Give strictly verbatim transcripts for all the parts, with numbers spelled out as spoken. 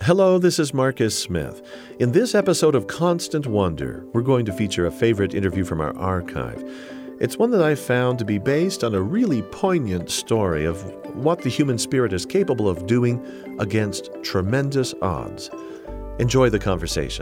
Hello, this is Marcus Smith. In this episode of Constant Wonder, we're going to feature a favorite interview from our archive. It's one that I found to be based on a really poignant story of what the human spirit is capable of doing against tremendous odds. Enjoy the conversation.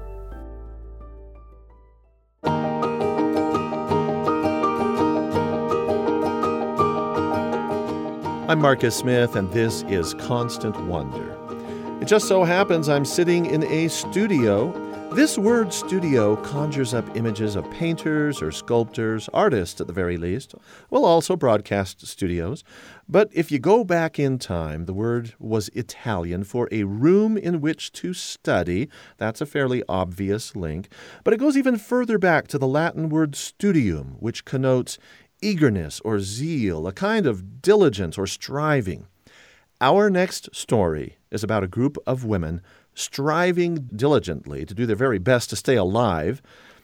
I'm Marcus Smith, and this is Constant Wonder. It just so happens I'm sitting in a studio. This word studio conjures up images of painters or sculptors, artists at the very least, well, also broadcast studios. But if you go back in time, the word was Italian for a room in which to study. That's a fairly obvious link. But it goes even further back to the Latin word studium, which connotes eagerness or zeal, a kind of diligence or striving. Our next story is about a group of women striving diligently to do their very best to stay alive,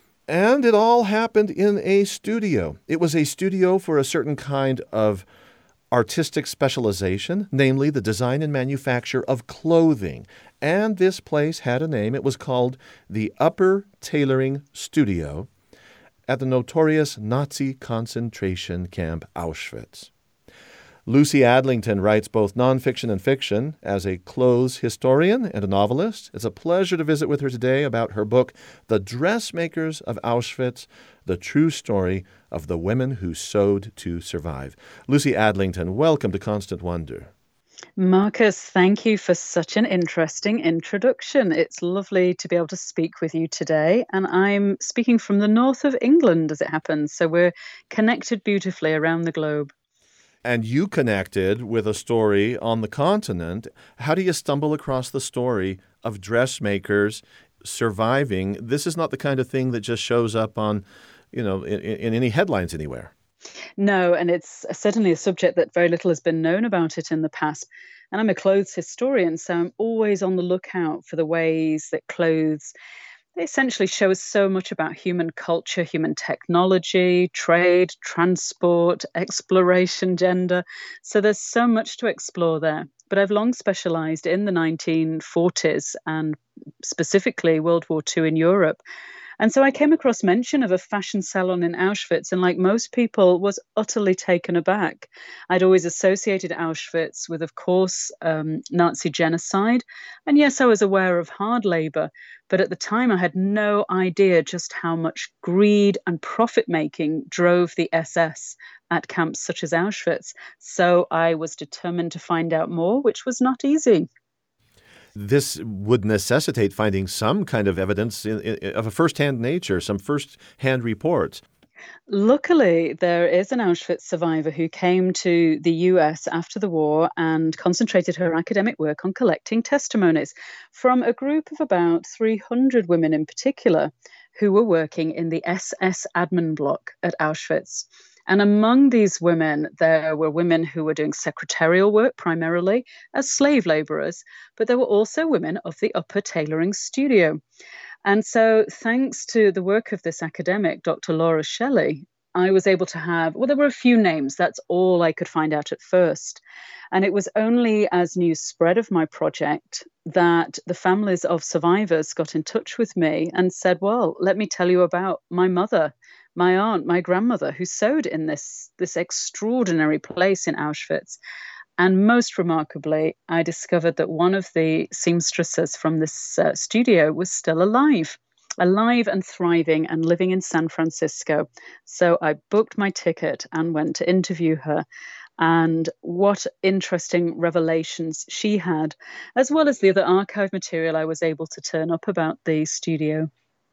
and it all happened in a studio. It was a studio for a certain kind of artistic specialization, namely the design and manufacture of clothing. And this place had a name. It was called the Upper Tailoring Studio at the notorious Nazi concentration camp Auschwitz. Lucy Adlington writes both nonfiction and fiction as a clothes historian and a novelist. It's a pleasure to visit with her today about her book, The Dressmakers of Auschwitz, the true story of the women who sewed to survive. Lucy Adlington, welcome to Constant Wonder. Marcus, thank you for such an interesting introduction. It's lovely to be able to speak with you today. And I'm speaking from the north of England, as it happens. So we're connected beautifully around the globe. And you connected with a story on the continent. How do you stumble across the story of dressmakers surviving? This is not the kind of thing that just shows up on, you know, in, in any headlines anywhere. No, and it's certainly a subject that very little has been known about it in the past. And I'm a clothes historian, so I'm always on the lookout for the ways that clothes they essentially show us so much about human culture, human technology, trade, transport, exploration, gender. So there's so much to explore there. But I've long specialized in the nineteen forties and specifically World War Two in Europe. And so I came across mention of a fashion salon in Auschwitz, and like most people, was utterly taken aback. I'd always associated Auschwitz with, of course, um, Nazi genocide. And yes, I was aware of hard labor, but at the time I had no idea just how much greed and profit-making drove the S S at camps such as Auschwitz. So I was determined to find out more, which was not easy. This would necessitate finding some kind of evidence in, in, of a first-hand nature, some first-hand reports. Luckily, there is an Auschwitz survivor who came to the U S after the war and concentrated her academic work on collecting testimonies from a group of about three hundred women in particular who were working in the S S admin block at Auschwitz. And among these women, there were women who were doing secretarial work primarily as slave laborers, but there were also women of the Upper Tailoring Studio. And so thanks to the work of this academic, Doctor Laura Shelley, I was able to have, well, there were a few names. That's all I could find out at first. And it was only as news spread of my project that the families of survivors got in touch with me and said, well, let me tell you about my mother, my aunt, my grandmother, who sewed in this, this extraordinary place in Auschwitz. And most remarkably, I discovered that one of the seamstresses from this uh, studio was still alive, alive and thriving and living in San Francisco. So I booked my ticket and went to interview her. And what interesting revelations she had, as well as the other archive material I was able to turn up about the studio.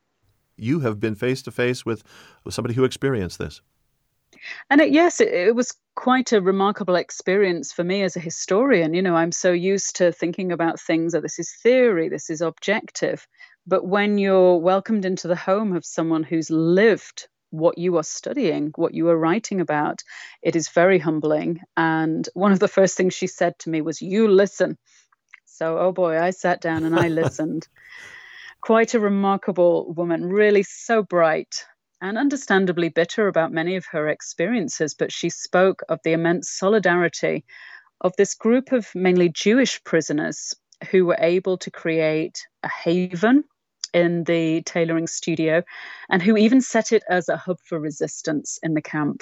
You have been face-to-face with somebody who experienced this. And it, yes, it, it was quite a remarkable experience for me as a historian. You know, I'm so used to thinking about things, oh, this is theory, this is objective. But when you're welcomed into the home of someone who's lived what you are studying, what you are writing about, it is very humbling. And one of the first things she said to me was, you listen. So, oh boy, I sat down and I listened. Quite a remarkable woman, really so bright and understandably bitter about many of her experiences, but she spoke of the immense solidarity of this group of mainly Jewish prisoners who were able to create a haven in the tailoring studio and who even set it as a hub for resistance in the camp.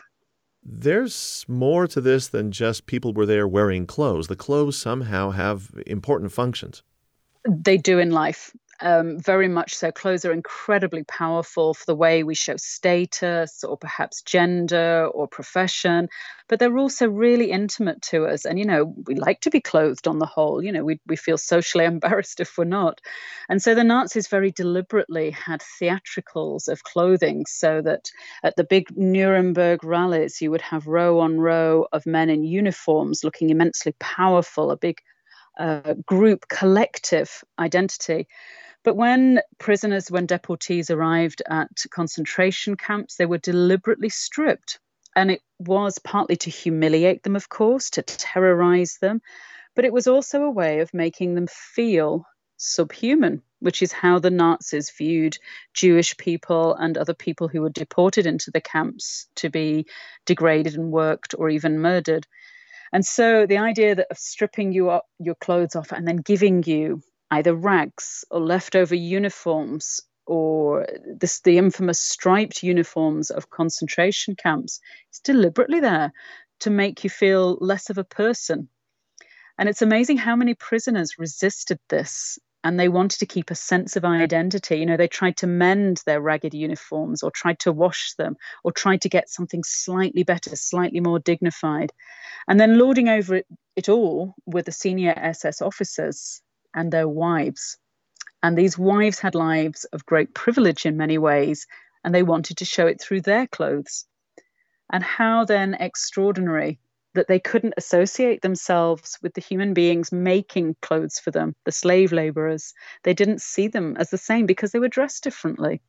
There's more to this than just people were there wearing clothes. The clothes somehow have important functions. They do in life. Um, very much so. Clothes are incredibly powerful for the way we show status or perhaps gender or profession, but they're also really intimate to us. And, you know, we like to be clothed on the whole. You know, we, we feel socially embarrassed if we're not. And so the Nazis very deliberately had theatricals of clothing so that at the big Nuremberg rallies, you would have row on row of men in uniforms looking immensely powerful, a big uh, group collective identity. But when prisoners, when deportees arrived at concentration camps, they were deliberately stripped. And it was partly to humiliate them, of course, to terrorize them. But it was also a way of making them feel subhuman, which is how the Nazis viewed Jewish people and other people who were deported into the camps to be degraded and worked or even murdered. And so the idea that of stripping you up, your clothes off and then giving you either rags or leftover uniforms or this, the infamous striped uniforms of concentration camps, is deliberately there to make you feel less of a person. And it's amazing how many prisoners resisted this and they wanted to keep a sense of identity. You know, they tried to mend their ragged uniforms or tried to wash them or tried to get something slightly better, slightly more dignified. And then lording over it, it all were the senior S S officers and their wives. And these wives had lives of great privilege in many ways, and they wanted to show it through their clothes. And how then extraordinary that they couldn't associate themselves with the human beings making clothes for them, the slave laborers. They didn't see them as the same because they were dressed differently.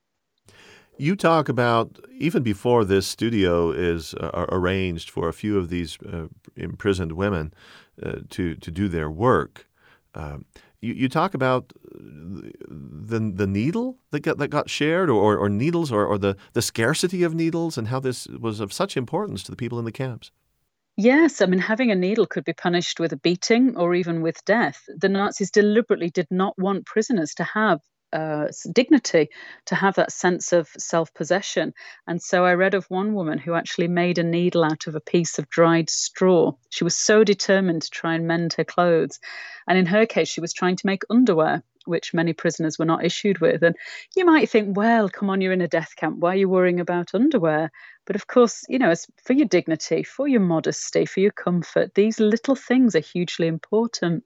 You talk about, even before this studio is uh, arranged for a few of these uh, imprisoned women uh, to, to do their work, Um, you, you talk about the the needle that got that got shared, or or needles, or, or the, the scarcity of needles, and how this was of such importance to the people in the camps. Yes, I mean, having a needle could be punished with a beating or even with death. The Nazis deliberately did not want prisoners to have uh, dignity, to have that sense of self-possession. And so I read of one woman who actually made a needle out of a piece of dried straw. She was so determined to try and mend her clothes. And in her case, she was trying to make underwear, which many prisoners were not issued with. And you might think, well, come on, you're in a death camp. Why are you worrying about underwear? But of course, you know, it's for your dignity, for your modesty, for your comfort. These little things are hugely important.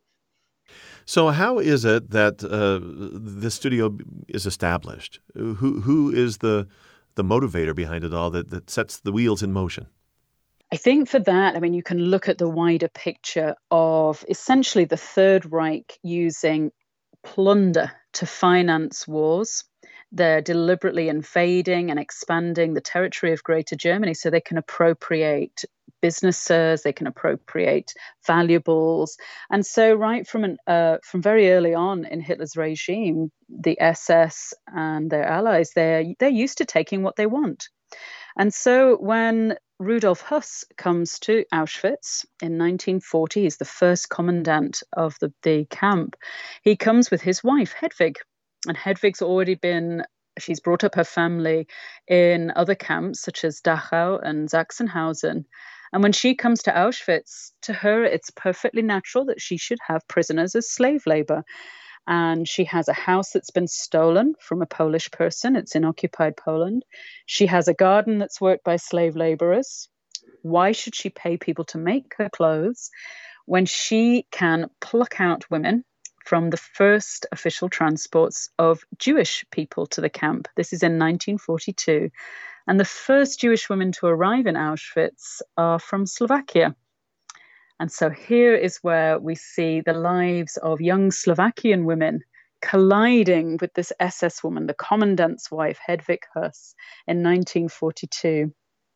So how is it that uh, the studio is established? Who who is the the motivator behind it all that, that sets the wheels in motion? I think for that, I mean, you can look at the wider picture of essentially the Third Reich using plunder to finance wars. They're deliberately invading and expanding the territory of Greater Germany so they can appropriate businesses, they can appropriate valuables. And so right from an, uh, from very early on in Hitler's regime, the S S and their allies, they're, they're used to taking what they want. And so when Rudolf Höss comes to Auschwitz in nineteen forty, he's the first commandant of the, the camp. He comes with his wife, Hedwig. And Hedwig's already been, she's brought up her family in other camps such as Dachau and Sachsenhausen. And when she comes to Auschwitz, to her, it's perfectly natural that she should have prisoners as slave labor. And she has a house that's been stolen from a Polish person. It's in occupied Poland. She has a garden that's worked by slave laborers. Why should she pay people to make her clothes when she can pluck out women from the first official transports of Jewish people to the camp? This is in nineteen forty-two. And the first Jewish women to arrive in Auschwitz are from Slovakia. And so here is where we see the lives of young Slovakian women colliding with this S S woman, the commandant's wife, Hedwig Höss, in nineteen forty-two.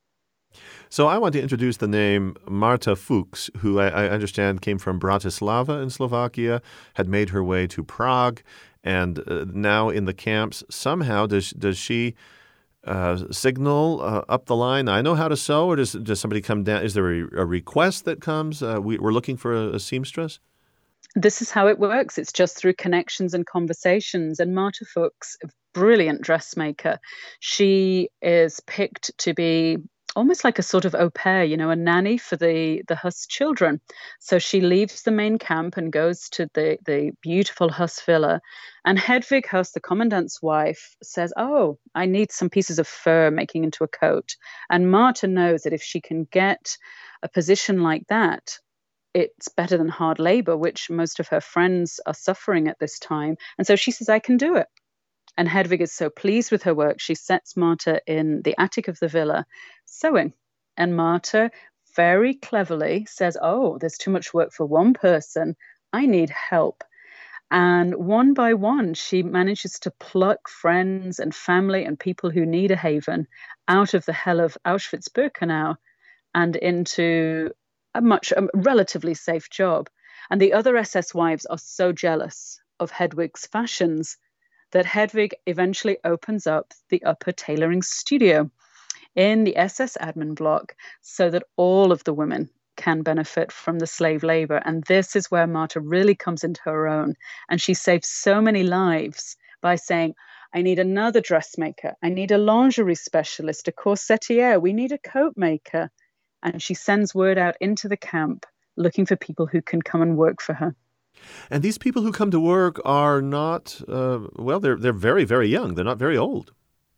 So I want to introduce the name Marta Fuchs, who I, I understand came from Bratislava in Slovakia, had made her way to Prague, and uh, now in the camps. Somehow does does she uh, signal uh, up the line, I know how to sew, or does, does somebody come down? Is there a, a request that comes? Uh, we, we're looking for a, a seamstress? This is how it works. It's just through connections and conversations. And Marta Fuchs, a brilliant dressmaker, she is picked to be almost like a sort of au pair, you know, a nanny for the the Huss children. So she leaves the main camp and goes to the the beautiful Huss villa. And Hedwig Huss, the commandant's wife, says, "Oh, I need some pieces of fur making into a coat." And Marta knows that if she can get a position like that, it's better than hard labor, which most of her friends are suffering at this time. And so she says, "I can do it." And Hedwig is so pleased with her work, she sets Marta in the attic of the villa sewing. And Marta very cleverly says, "Oh, there's too much work for one person. I need help." And one by one, she manages to pluck friends and family and people who need a haven out of the hell of Auschwitz-Birkenau and into a much a relatively safe job. And the other S S wives are so jealous of Hedwig's fashions that Hedwig eventually opens up the upper tailoring studio in the S S admin block so that all of the women can benefit from the slave labor. And this is where Marta really comes into her own. And she saves so many lives by saying, "I need another dressmaker. I need a lingerie specialist, a corsetier. We need a coat maker." And she sends word out into the camp looking for people who can come and work for her. And these people who come to work are not, uh, well, they're they're very, very young. They're not very old.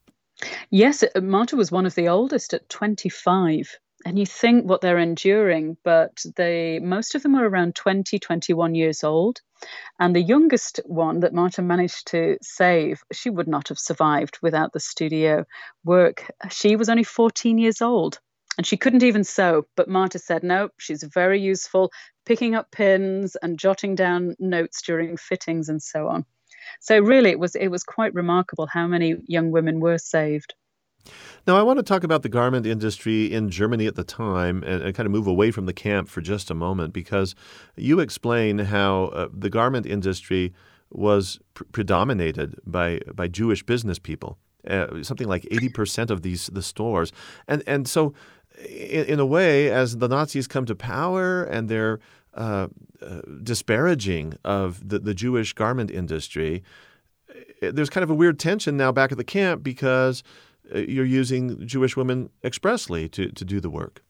Yes, Marta was one of the oldest at twenty-five. And you think what they're enduring, but they most of them are around twenty, twenty-one years old. And the youngest one that Marta managed to save, she would not have survived without the studio work. She was only fourteen years old. And she couldn't even sew, but Marta said, no, she's very useful, picking up pins and jotting down notes during fittings and so on. So really, it was it was quite remarkable how many young women were saved. Now, I want to talk about the garment industry in Germany at the time and, and kind of move away from the camp for just a moment, because you explain how uh, the garment industry was pr- predominated by, by Jewish business people, uh, something like eighty percent of these the stores. And, and so in, in a way, as the Nazis come to power and they're uh, uh, disparaging of the, the Jewish garment industry, there's kind of a weird tension now back at the camp because you're using Jewish women expressly to, to do the work.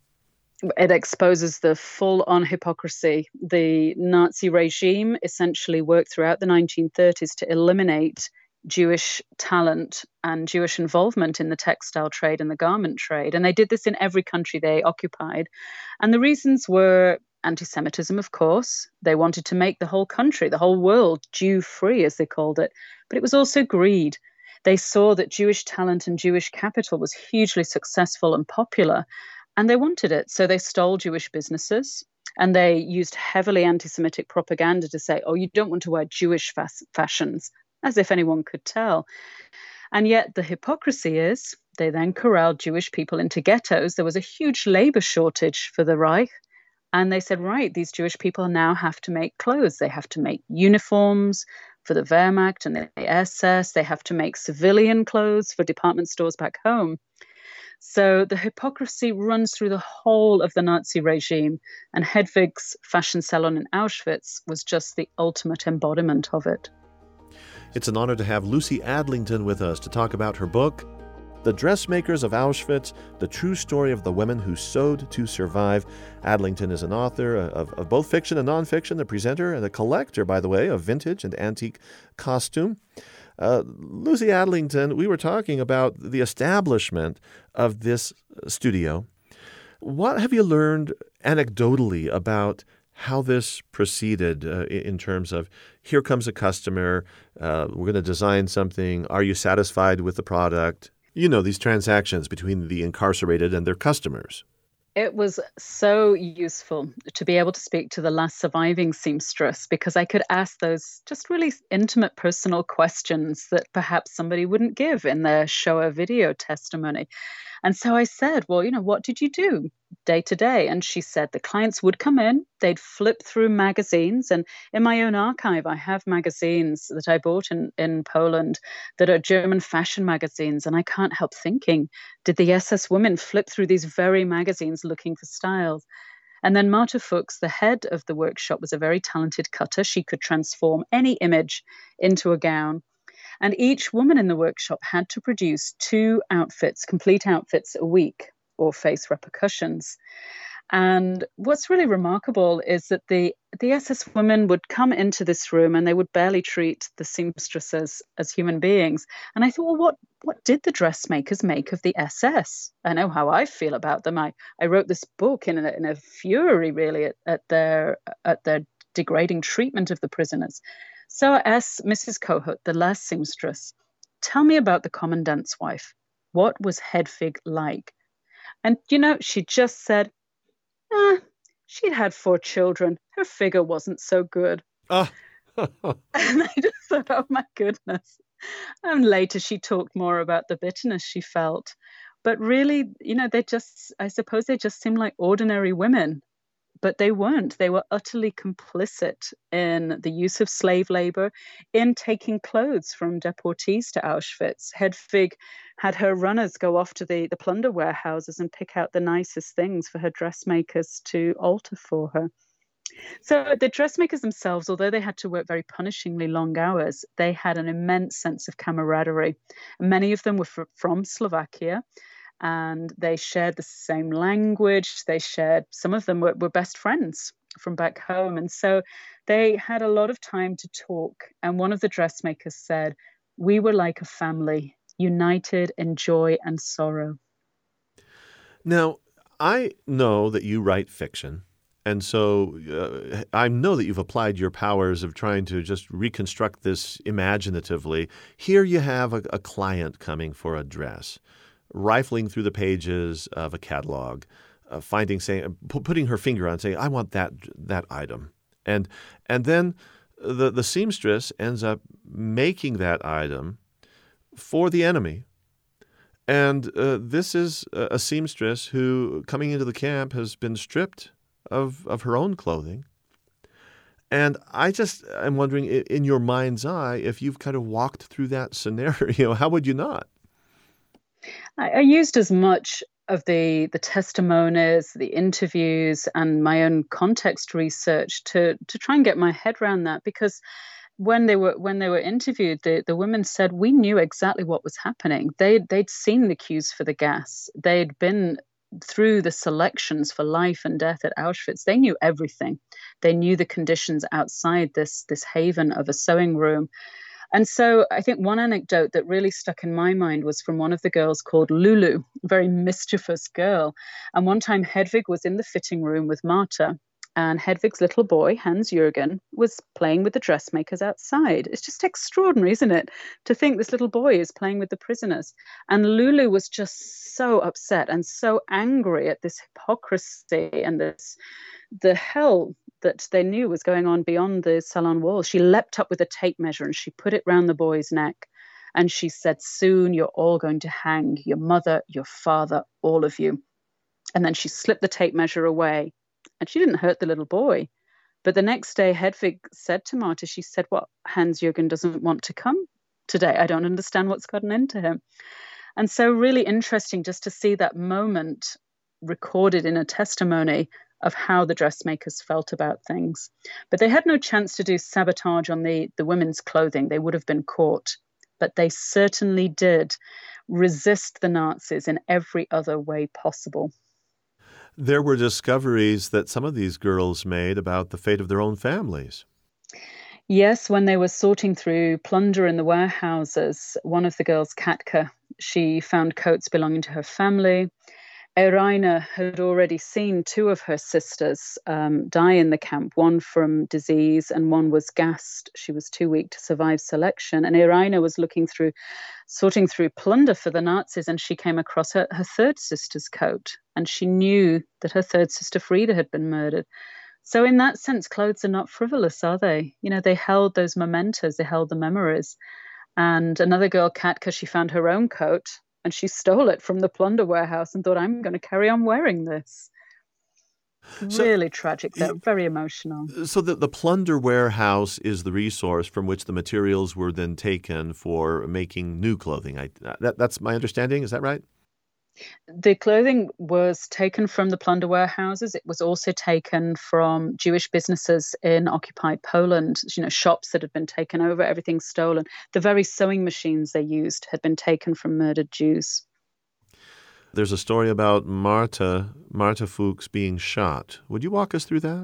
It exposes the full-on hypocrisy. The Nazi regime essentially worked throughout the nineteen thirties to eliminate Jewish talent and Jewish involvement in the textile trade and the garment trade. And they did this in every country they occupied. And the reasons were anti-Semitism, of course. They wanted to make the whole country, the whole world, Jew-free, as they called it. But it was also greed. They saw that Jewish talent and Jewish capital was hugely successful and popular, and they wanted it. So they stole Jewish businesses, and they used heavily anti-Semitic propaganda to say, oh, you don't want to wear Jewish fas- fashions, as if anyone could tell. And yet the hypocrisy is they then corralled Jewish people into ghettos. There was a huge labor shortage for the Reich. And they said, right, these Jewish people now have to make clothes. They have to make uniforms for the Wehrmacht and the S S. They have to make civilian clothes for department stores back home. So the hypocrisy runs through the whole of the Nazi regime. And Hedwig's fashion salon in Auschwitz was just the ultimate embodiment of it. It's an honor to have Lucy Adlington with us to talk about her book, The Dressmakers of Auschwitz, The True Story of the Women Who Sewed to Survive. Adlington is an author of, of both fiction and nonfiction, a presenter and a collector, by the way, of vintage and antique costume. Uh, Lucy Adlington, we were talking about the establishment of this studio. What have you learned anecdotally about how this proceeded uh, in terms of here comes a customer, uh, we're going to design something, are you satisfied with the product? You know, these transactions between the incarcerated and their customers. It was so useful to be able to speak to the last surviving seamstress because I could ask those just really intimate personal questions that perhaps somebody wouldn't give in their Shoah video testimony. And so I said, well, you know, what did you do day to day? And she said the clients would come in, they'd flip through magazines. And in my own archive, I have magazines that I bought in, in Poland that are German fashion magazines. And I can't help thinking, did the S S women flip through these very magazines looking for styles? And then Marta Fuchs, the head of the workshop, was a very talented cutter. She could transform any image into a gown. And each woman in the workshop had to produce two outfits, complete outfits a week, or face repercussions. And what's really remarkable is that the, the S S women would come into this room and they would barely treat the seamstresses as human beings. And I thought, well, what, what did the dressmakers make of the S S? I know how I feel about them. I, I wrote this book in a, in a fury, really, at, at their at their degrading treatment of the prisoners. So I asked Missus Kohut, the last seamstress, tell me about the commandant's wife. What was Hedvig like? And, you know, she just said, ah, she'd had four children. Her figure wasn't so good. Oh. And I just thought, oh, my goodness. And later she talked more about the bitterness she felt. But really, you know, they just, I suppose they just seemed like ordinary women. But they weren't. They were utterly complicit in the use of slave labor, in taking clothes from deportees to Auschwitz. Hedvig had her runners go off to the, the plunder warehouses and pick out the nicest things for her dressmakers to alter for her. So the dressmakers themselves, although they had to work very punishingly long hours, they had an immense sense of camaraderie. Many of them were fr- from Slovakia. And they shared the same language. They shared, some of them were, were best friends from back home. And so they had a lot of time to talk. And one of the dressmakers said, we were like a family, united in joy and sorrow. Now, I know that you write fiction. And so uh, I know that you've applied your powers of trying to just reconstruct this imaginatively. Here you have a, a client coming for a dress, rifling through the pages of a catalog, uh, finding, saying, p- putting her finger on, saying, "I want that that item," and and then the the seamstress ends up making that item for the enemy. And uh, this is a, a seamstress who, coming into the camp, has been stripped of of her own clothing. And I just am wondering, in your mind's eye, if you've kind of walked through that scenario, how would you not? I, I used as much of the the testimonies, the interviews, and my own context research to to try and get my head around that, because when they were when they were interviewed, the, the women said we knew exactly what was happening. They they'd seen the queues for the gas. They'd been through the selections for life and death at Auschwitz. They knew everything. They knew the conditions outside this this haven of a sewing room. And so I think one anecdote that really stuck in my mind was from one of the girls called Lulu, a very mischievous girl. And one time Hedvig was in the fitting room with Marta, and Hedvig's little boy, Hans-Jürgen, was playing with the dressmakers outside. It's just extraordinary, isn't it, to think this little boy is playing with the prisoners. And Lulu was just so upset and so angry at this hypocrisy and this the hell that they knew was going on beyond the salon walls. She leapt up with a tape measure and she put it round the boy's neck. And she said, soon you're all going to hang, your mother, your father, all of you. And then she slipped the tape measure away. And she didn't hurt the little boy. But the next day, Hedvig said to Marta, she said, what, Hans-Jürgen doesn't want to come today? I don't understand what's gotten into him. And so really interesting just to see that moment recorded in a testimony of how the dressmakers felt about things. But they had no chance to do sabotage on the, the women's clothing. They would have been caught. But they certainly did resist the Nazis in every other way possible. There were discoveries that some of these girls made about the fate of their own families. Yes, when they were sorting through plunder in the warehouses, one of the girls, Katka, she found coats belonging to her family. Irina had already seen two of her sisters um, die in the camp, one from disease and one was gassed. She was too weak to survive selection. And Irina was looking through, sorting through plunder for the Nazis, and she came across her, her third sister's coat. And she knew that her third sister, Frida, had been murdered. So in that sense, clothes are not frivolous, are they? You know, they held those mementos, they held the memories. And another girl, Katka, she found her own coat, and she stole it from the plunder warehouse and thought, I'm going to carry on wearing this. So, really tragic, though, very emotional. So the, the plunder warehouse is the resource from which the materials were then taken for making new clothing. I, that, that's my understanding. Is that right? The clothing was taken from the plunder warehouses. It was also taken from Jewish businesses in occupied Poland, you know, shops that had been taken over, everything stolen. The very sewing machines they used had been taken from murdered Jews. There's a story about Marta, Marta Fuchs being shot. Would you walk us through that?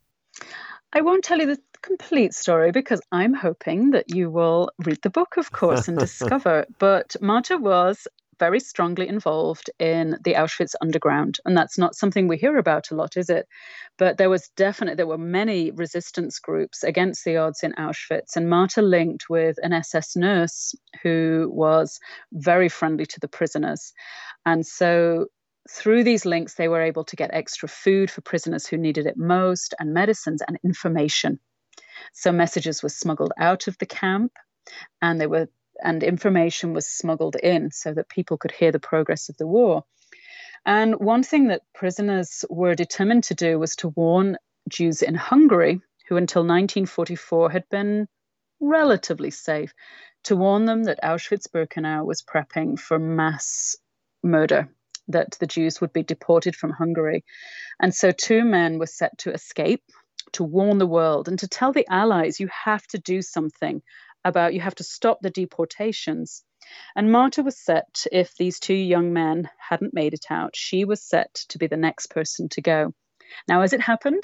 I won't tell you the complete story because I'm hoping that you will read the book, of course, and discover. But Marta was very strongly involved in the Auschwitz underground. And that's not something we hear about a lot, is it? But there was definitely, there were many resistance groups against the odds in Auschwitz. And Marta linked with an S S nurse who was very friendly to the prisoners. And so through these links, they were able to get extra food for prisoners who needed it most, and medicines and information. So messages were smuggled out of the camp, and they were and information was smuggled in so that people could hear the progress of the war. And one thing that prisoners were determined to do was to warn Jews in Hungary, who until nineteen forty-four had been relatively safe, to warn them that Auschwitz-Birkenau was prepping for mass murder, that the Jews would be deported from Hungary. And so two men were set to escape, to warn the world and to tell the Allies, you have to do something about, you have to stop the deportations. And Marta was set, if these two young men hadn't made it out, she was set to be the next person to go. Now, as it happened,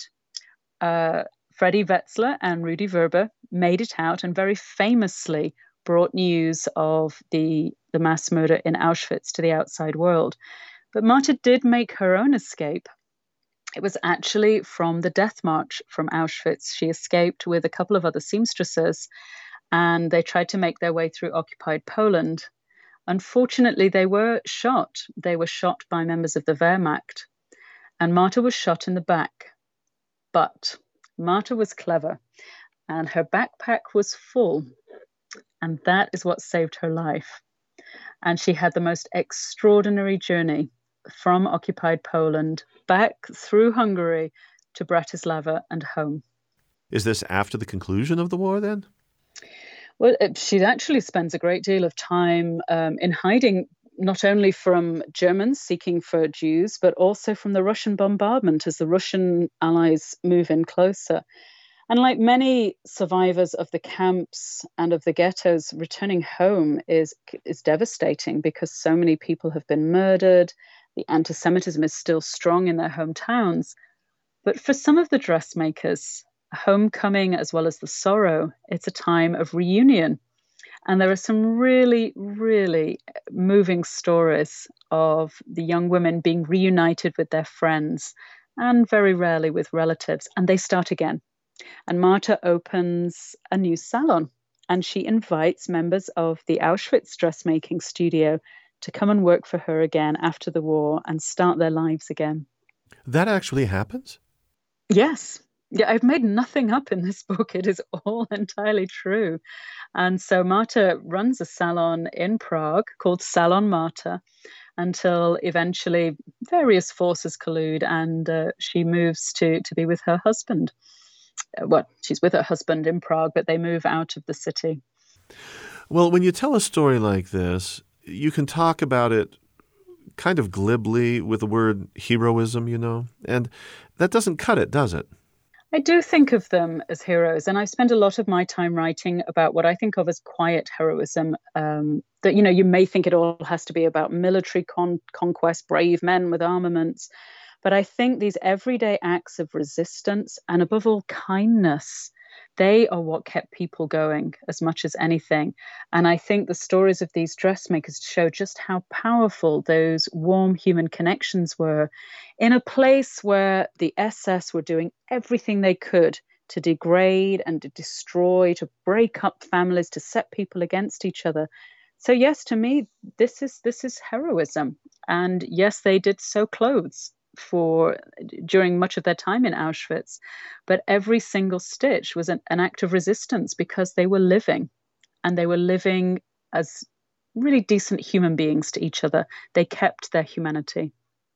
uh, Freddie Wetzler and Rudy Verber made it out and very famously brought news of the, the mass murder in Auschwitz to the outside world. But Marta did make her own escape. It was actually from the death march from Auschwitz. She escaped with a couple of other seamstresses, and they tried to make their way through occupied Poland. Unfortunately, they were shot. They were shot by members of the Wehrmacht, and Marta was shot in the back. But Marta was clever, and her backpack was full, and that is what saved her life. And she had the most extraordinary journey from occupied Poland back through Hungary to Bratislava and home. Is this after the conclusion of the war then? Well, she actually spends a great deal of time um, in hiding, not only from Germans seeking for Jews, but also from the Russian bombardment as the Russian allies move in closer. And like many survivors of the camps and of the ghettos, returning home is, is devastating because so many people have been murdered. The anti-Semitism is still strong in their hometowns. But for some of the dressmakers, homecoming as well as the sorrow, it's a time of reunion. And there are some really, really moving stories of the young women being reunited with their friends and very rarely with relatives. And they start again. And Marta opens a new salon, and she invites members of the Auschwitz dressmaking studio to come and work for her again after the war and start their lives again. That actually happens? Yes. Yeah, I've made nothing up in this book. It is all entirely true. And so Marta runs a salon in Prague called Salon Marta until eventually various forces collude and uh, she moves to, to be with her husband. Well, she's with her husband in Prague, but they move out of the city. Well, when you tell a story like this, you can talk about it kind of glibly with the word heroism, you know, and that doesn't cut it, does it? I do think of them as heroes, and I spend a lot of my time writing about what I think of as quiet heroism, um, that, you know, you may think it all has to be about military con- conquest, brave men with armaments. But I think these everyday acts of resistance and above all kindness, they are what kept people going as much as anything. And I think the stories of these dressmakers show just how powerful those warm human connections were in a place where the S S were doing everything they could to degrade and to destroy, to break up families, to set people against each other. So yes, to me, this is this is heroism. And yes, they did sew clothes for during much of their time in Auschwitz, but every single stitch was an, an act of resistance because they were living, and they were living as really decent human beings to each other. They kept their humanity.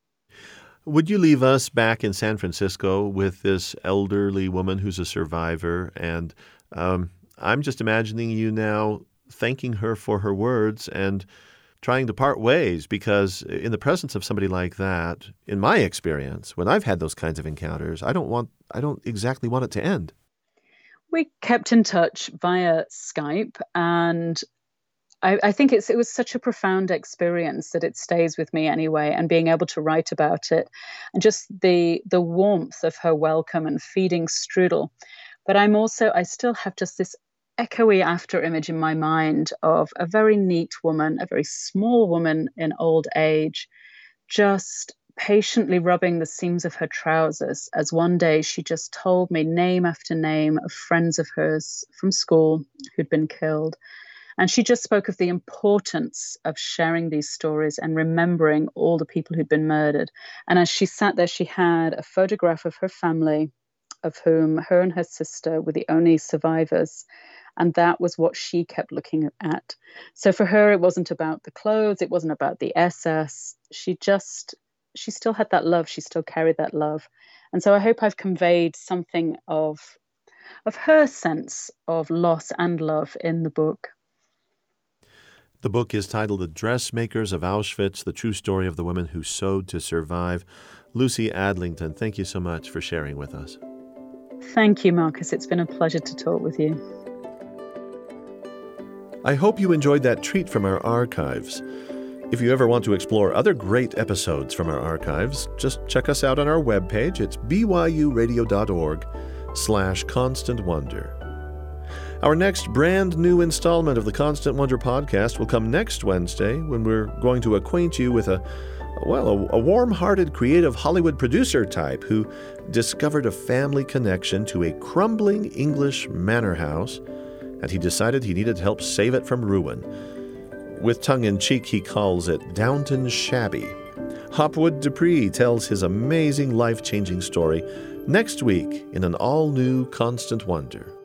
Would you leave us back in San Francisco with this elderly woman who's a survivor? And um, I'm just imagining you now thanking her for her words and trying to part ways, because in the presence of somebody like that, in my experience, when I've had those kinds of encounters, I don't want, I don't exactly want it to end. We kept in touch via Skype, and I, I think it's it was such a profound experience that it stays with me anyway, and being able to write about it, and just the the warmth of her welcome and feeding strudel. But I'm also, I still have just this echoey after image in my mind of a very neat woman, a very small woman in old age, just patiently rubbing the seams of her trousers as one day she just told me name after name of friends of hers from school who'd been killed. And she just spoke of the importance of sharing these stories and remembering all the people who'd been murdered. And as she sat there, she had a photograph of her family, of whom her and her sister were the only survivors. And that was what she kept looking at. So for her, it wasn't about the clothes. It wasn't about the S S. She just, she still had that love. She still carried that love. And so I hope I've conveyed something of, of her sense of loss and love in the book. The book is titled The Dressmakers of Auschwitz, The True Story of the Women Who Sewed to Survive. Lucy Adlington, thank you so much for sharing with us. Thank you, Marcus. It's been a pleasure to talk with you. I hope you enjoyed that treat from our archives. If you ever want to explore other great episodes from our archives, just check us out on our webpage. It's byuradio.org slash Constant Wonder. Our next brand new installment of the Constant Wonder podcast will come next Wednesday, when we're going to acquaint you with a, well, a, a warm-hearted, creative Hollywood producer type who discovered a family connection to a crumbling English manor house, and he decided he needed help save it from ruin. With tongue-in-cheek, he calls it Downton Shabby. Hopwood Dupree tells his amazing life-changing story next week in an all-new Constant Wonder.